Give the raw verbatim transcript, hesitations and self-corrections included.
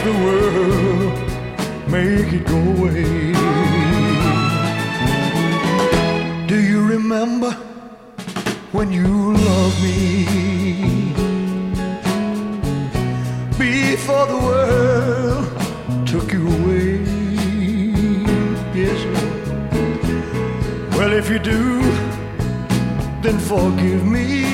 the world, make it go away. Do you remember when you loved me? Before the world took you away. Yes, Lord. Well, if you do, then forgive me.